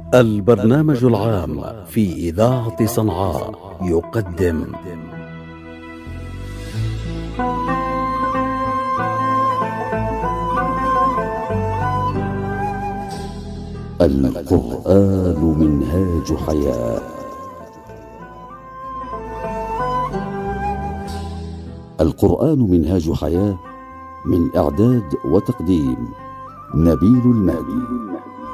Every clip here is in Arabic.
البرنامج العام في إذاعة صنعاء يقدم القرآن منهاج حياة. القرآن منهاج حياة، من إعداد وتقديم نبيل المهدي.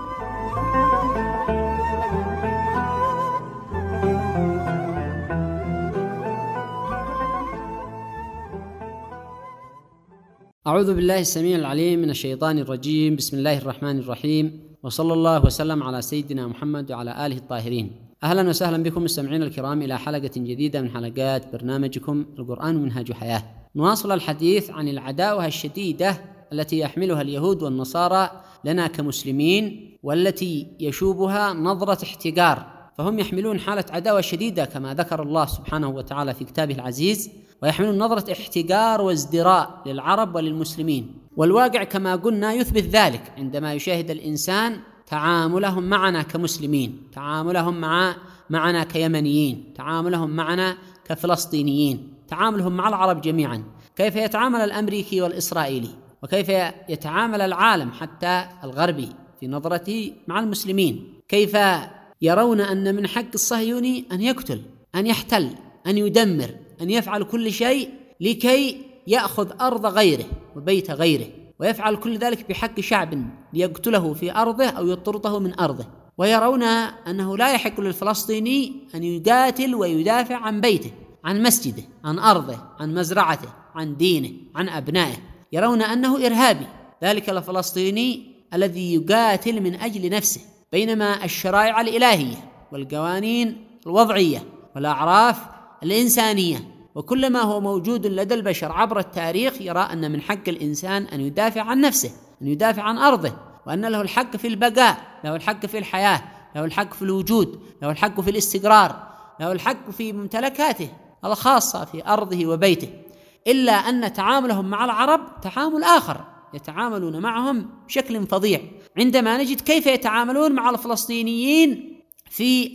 أعوذ بالله السميع العليم من الشيطان الرجيم. بسم الله الرحمن الرحيم، وصلى الله وسلم على سيدنا محمد وعلى آله الطاهرين. أهلا وسهلا بكم مستمعينا الكرام إلى حلقة جديدة من حلقات برنامجكم القرآن منهاج حياة. نواصل الحديث عن العداوة الشديدة التي يحملها اليهود والنصارى لنا كمسلمين، والتي يشوبها نظرة احتقار، فهم يحملون حالة عداوة شديدة كما ذكر الله سبحانه وتعالى في كتابه العزيز، ويحملون نظرة احتقار وازدراء للعرب وللمسلمين. والواقع كما قلنا يثبت ذلك عندما يشاهد الإنسان تعاملهم معنا كمسلمين، تعاملهم معنا كيمنيين، تعاملهم معنا كفلسطينيين، تعاملهم مع العرب جميعا، كيف يتعامل الأمريكي والإسرائيلي، وكيف يتعامل العالم حتى الغربي في نظرته مع المسلمين، كيف يرون أن من حق الصهيوني أن يقتل، أن يحتل، أن يدمر، أن يفعل كل شيء لكي يأخذ أرض غيره وبيت غيره، ويفعل كل ذلك بحق شعب ليقتله في أرضه أو يطرده من أرضه. ويرون أنه لا يحق للفلسطيني أن يقاتل ويدافع عن بيته، عن مسجده، عن أرضه، عن مزرعته، عن دينه، عن أبنائه. يرون أنه إرهابي ذلك الفلسطيني الذي يقاتل من أجل نفسه، بينما الشرائع الإلهية والقوانين الوضعية والأعراف الإنسانية وكل ما هو موجود لدى البشر عبر التاريخ يرى أن من حق الإنسان أن يدافع عن نفسه، أن يدافع عن أرضه، وأن له الحق في البقاء، له الحق في الحياة، له الحق في الوجود، له الحق في الاستقرار، له الحق في ممتلكاته الخاصة في أرضه وبيته. إلا أن تعاملهم مع العرب تعامل آخر، يتعاملون معهم بشكل فظيع. عندما نجد كيف يتعاملون مع الفلسطينيين في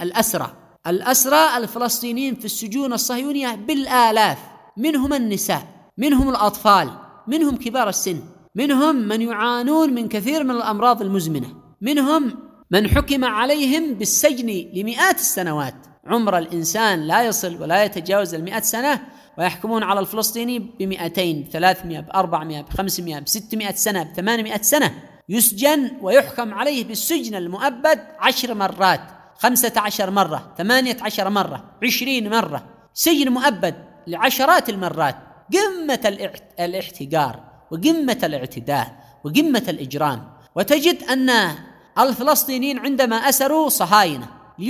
الأسرى الفلسطينيين في السجون الصهيونية بالآلاف، منهم النساء، منهم الأطفال، منهم كبار السن، منهم من يعانون من كثير من الأمراض المزمنة، منهم من حكم عليهم بالسجن لمئات السنوات. عمر الإنسان لا يصل ولا يتجاوز 100 سنة، ويحكمون على الفلسطيني ب200 ب300 ب400 ب500 ب600 سنة ب800 سنة، يسجن ويحكم عليه بالسجن المؤبد 10 مرات، 15 مرة، 18 مرة، 20 مرة، سجن مؤبد لعشرات المرات. قمة الاحتقار وقمة الاعتداء وقمة الإجرام. وتجد أن الفلسطينيين عندما أسروا صهاينة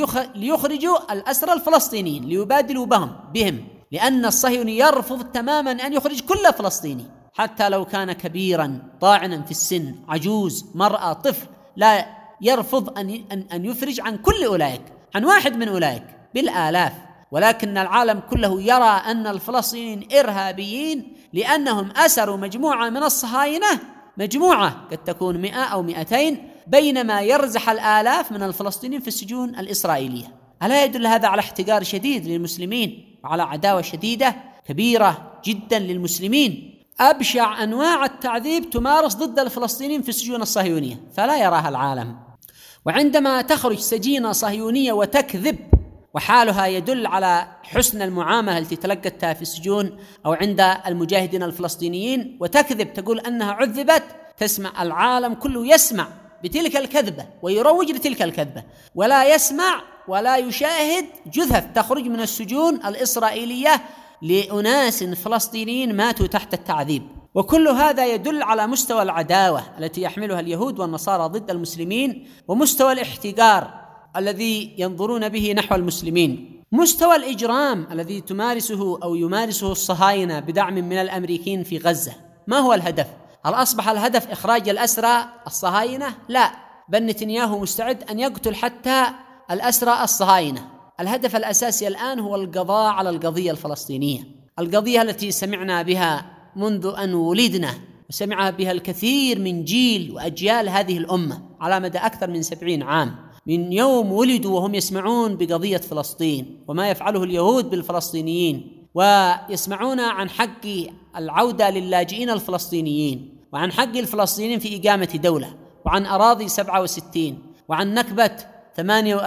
ليخرجوا الأسرى الفلسطينيين ليبادلوا بهم، لأن الصهيوني يرفض تماما أن يخرج كل فلسطيني، حتى لو كان كبيرا طاعنا في السن، عجوز، مرأة، طفل، لا يرفض أن يفرج عن كل أولئك، عن واحد من أولئك بالآلاف. ولكن العالم كله يرى أن الفلسطينيين إرهابيين لأنهم أسروا مجموعة من الصهاينة، مجموعة قد تكون 100 أو 200، بينما يرزح الآلاف من الفلسطينيين في السجون الإسرائيلية. ألا يدل هذا على احتقار شديد للمسلمين وعلى عداوة شديدة كبيرة جدا للمسلمين؟ أبشع أنواع التعذيب تمارس ضد الفلسطينيين في السجون الصهيونية فلا يراها العالم. وعندما تخرج سجينة صهيونية وتكذب، وحالها يدل على حسن المعاملة التي تلقتها في السجون أو عند المجاهدين الفلسطينيين، وتكذب تقول أنها عذبت، تسمع العالم كله يسمع بتلك الكذبة ويروج لتلك الكذبة، ولا يسمع ولا يشاهد جثث تخرج من السجون الإسرائيلية لأناس فلسطينيين ماتوا تحت التعذيب. وكل هذا يدل على مستوى العداوة التي يحملها اليهود والنصارى ضد المسلمين، ومستوى الاحتقار الذي ينظرون به نحو المسلمين، مستوى الإجرام الذي تمارسه أو يمارسه الصهاينة بدعم من الأمريكيين في غزة. ما هو الهدف؟ هل أصبح الهدف إخراج الأسرى الصهاينة؟ لا، بل نتنياهو مستعد أن يقتل حتى الأسرى الصهاينة. الهدف الأساسي الآن هو القضاء على القضية الفلسطينية، القضية التي سمعنا بها منذ أن ولدنا، وسمع بها الكثير من جيل وأجيال هذه الأمة على مدى أكثر من 70 عام، من يوم ولدوا وهم يسمعون بقضية فلسطين وما يفعله اليهود بالفلسطينيين، ويسمعون عن حق العودة للاجئين الفلسطينيين، وعن حق الفلسطينيين في إقامة دولة، وعن أراضي 67، وعن نكبة 48،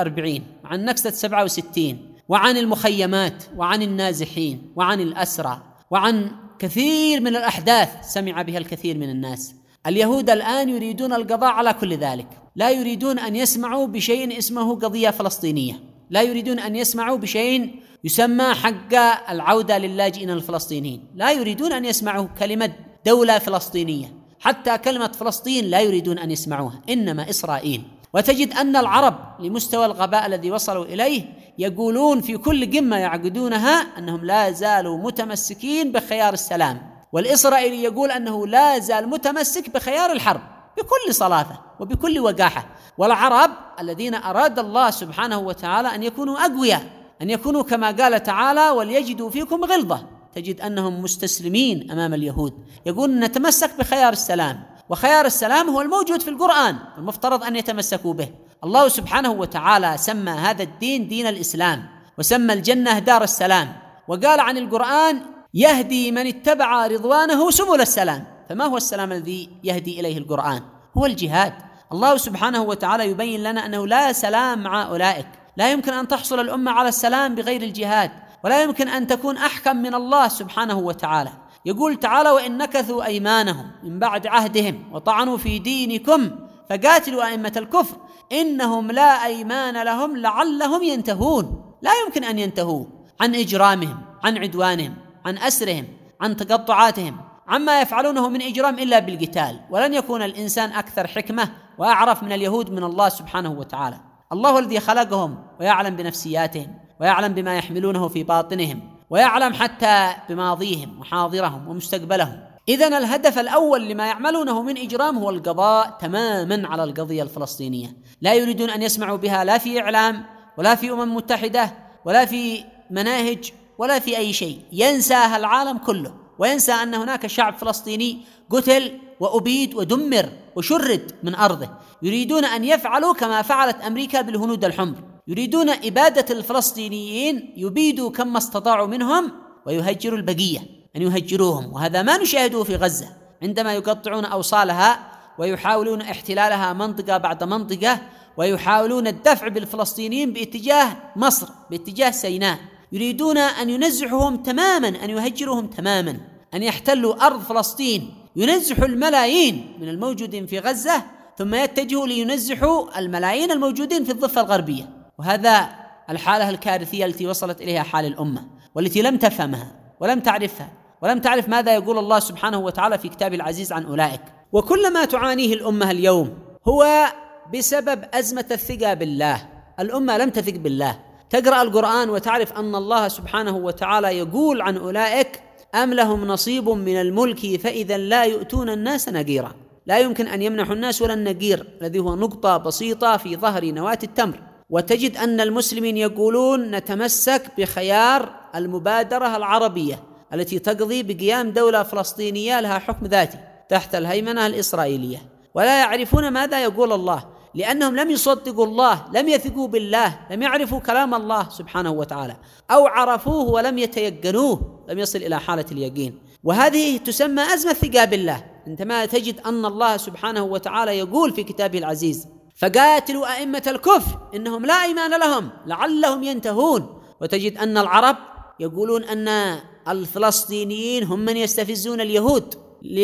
وعن نكسة 67، وعن المخيمات، وعن النازحين، وعن الأسرى، وعن كثير من الأحداث سمع بها الكثير من الناس. اليهود الآن يريدون القضاء على كل ذلك، لا يريدون أن يسمعوا بشيء اسمه قضية فلسطينية، لا يريدون أن يسمعوا بشيء يسمى حق العودة للاجئين الفلسطينيين، لا يريدون أن يسمعوا كلمة دولة فلسطينية، حتى كلمة فلسطين لا يريدون أن يسمعوها، إنما إسرائيل. وتجد أن العرب لمستوى الغباء الذي وصلوا إليه يقولون في كل قمة يعقدونها أنهم لا زالوا متمسكين بخيار السلام، والإسرائيلي يقول أنه لا زال متمسك بخيار الحرب بكل صلافة وبكل وقاحة. والعرب الذين أراد الله سبحانه وتعالى أن يكونوا أقوياء، أن يكونوا كما قال تعالى وليجدوا فيكم غلظة، تجد أنهم مستسلمين أمام اليهود، يقول نتمسك بخيار السلام، وخيار السلام هو الموجود في القرآن المفترض أن يتمسكوا به. الله سبحانه وتعالى سمى هذا الدين دين الإسلام، وسمى الجنة دار السلام، وقال عن القرآن يهدي من اتبع رضوانه سبل السلام. فما هو السلام الذي يهدي إليه القرآن؟ هو الجهاد. الله سبحانه وتعالى يبين لنا أنه لا سلام مع أولئك، لا يمكن أن تحصل الأمة على السلام بغير الجهاد، ولا يمكن أن تكون أحكم من الله سبحانه وتعالى. يقول تعالى وإن نكثوا أيمانهم من بعد عهدهم وطعنوا في دينكم فقاتلوا أئمة الكفر إنهم لا أيمان لهم لعلهم ينتهون. لا يمكن أن ينتهوا عن إجرامهم، عن عدوانهم، عن أسرهم، عن تقطعاتهم، عما يفعلونه من إجرام إلا بالقتال. ولن يكون الإنسان أكثر حكمة وأعرف من اليهود من الله سبحانه وتعالى. الله الذي خلقهم ويعلم بنفسياتهم ويعلم بما يحملونه في باطنهم، ويعلم حتى بماضيهم وحاضرهم ومستقبلهم. إذن الهدف الأول لما يعملونه من إجرام هو القضاء تماما على القضية الفلسطينية. لا يريدون أن يسمعوا بها لا في إعلام ولا في متحدة ولا في مناهج ولا في أي شيء. ينساها العالم كله، وينسى أن هناك شعب فلسطيني قتل وأبيد ودمر وشرد من أرضه. يريدون أن يفعلوا كما فعلت أمريكا بالهنود الحمر، يريدون إبادة الفلسطينيين، يبيدوا كما استطاعوا منهم ويهجروا البقية، أن يهجروهم. وهذا ما نشاهده في غزة عندما يقطعون أوصالها ويحاولون احتلالها منطقة بعد منطقة، ويحاولون الدفع بالفلسطينيين باتجاه مصر، باتجاه سيناء. يريدون أن ينزحهم تماما، أن يهجروهم تماما، أن يحتلوا أرض فلسطين، ينزحوا الملايين من الموجودين في غزة، ثم يتجهوا لينزحوا الملايين الموجودين في الضفة الغربية. وهذا الحالة الكارثية التي وصلت إليها حال الأمة، والتي لم تفهمها ولم تعرفها، ولم تعرف ماذا يقول الله سبحانه وتعالى في كتابه العزيز عن أولئك. وكل ما تعانيه الأمة اليوم هو بسبب أزمة الثقة بالله. الأمة لم تثق بالله. تقرأ القرآن وتعرف أن الله سبحانه وتعالى يقول عن أولئك أم لهم نصيب من الملك فإذا لا يؤتون الناس نقيرا. لا يمكن أن يمنحوا الناس ولا النقير الذي هو نقطة بسيطة في ظهر نواة التمر. وتجد أن المسلمين يقولون نتمسك بخيار المبادرة العربية التي تقضي بقيام دولة فلسطينية لها حكم ذاتي تحت الهيمنة الإسرائيلية، ولا يعرفون ماذا يقول الله، لأنهم لم يصدقوا الله، لم يثقوا بالله، لم يعرفوا كلام الله سبحانه وتعالى، أو عرفوه ولم يتيقنوه، لم يصل إلى حالة اليقين. وهذه تسمى أزمة ثقة بالله. عندما تجد أن الله سبحانه وتعالى يقول في كتابه العزيز فقاتلوا أئمة الكفر إنهم لا إيمان لهم لعلهم ينتهون. وتجد أن العرب يقولون أن الفلسطينيين هم من يستفزون اليهود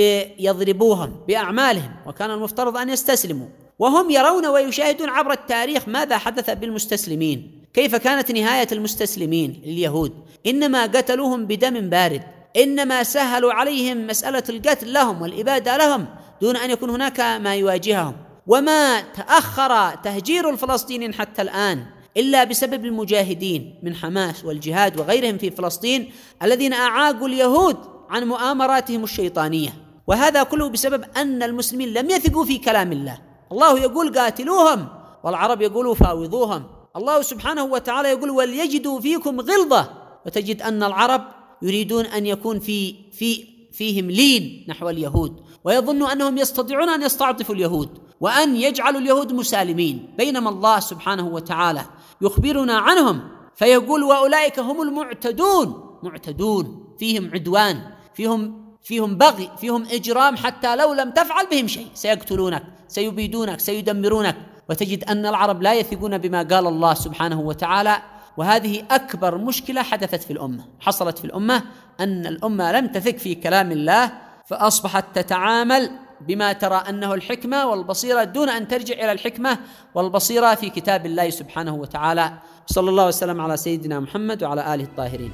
ليضربوهم بأعمالهم، وكان المفترض أن يستسلموا. وهم يرون ويشاهدون عبر التاريخ ماذا حدث بالمستسلمين، كيف كانت نهاية المستسلمين لليهود. إنما قتلوهم بدم بارد، إنما سهلوا عليهم مسألة القتل لهم والإبادة لهم دون أن يكون هناك ما يواجههم. وما تأخر تهجير الفلسطينيين حتى الآن إلا بسبب المجاهدين من حماس والجهاد وغيرهم في فلسطين الذين أعاقوا اليهود عن مؤامراتهم الشيطانية. وهذا كله بسبب أن المسلمين لم يثقوا في كلام الله. الله يقول قاتلوهم، والعرب يقولوا فاوضوهم. الله سبحانه وتعالى يقول وليجدوا فيكم غلظة. وتجد أن العرب يريدون أن يكون فيهم لين نحو اليهود، ويظنوا أنهم يستطيعون أن يستعطفوا اليهود، وأن يجعلوا اليهود مسالمين، بينما الله سبحانه وتعالى يخبرنا عنهم فيقول وأولئك هم المعتدون، معتدون فيهم عدوان، فيهم بغي، فيهم إجرام، حتى لو لم تفعل بهم شيء سيقتلونك، سيبيدونك، سيدمرونك. وتجد أن العرب لا يثقون بما قال الله سبحانه وتعالى، وهذه أكبر مشكلة حدثت في الأمة، حصلت في الأمة، أن الأمة لم تثق في كلام الله، فأصبحت تتعامل بما ترى أنه الحكمة والبصيرة دون أن ترجع إلى الحكمة والبصيرة في كتاب الله سبحانه وتعالى. صلى الله وسلم على سيدنا محمد وعلى آله الطاهرين.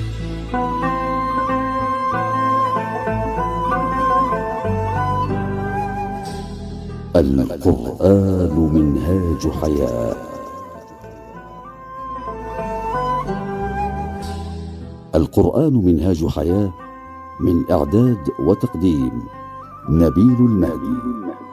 القرآن منهاج حياة. القرآن منهاج حياة، من إعداد وتقديم نبيل المهدي.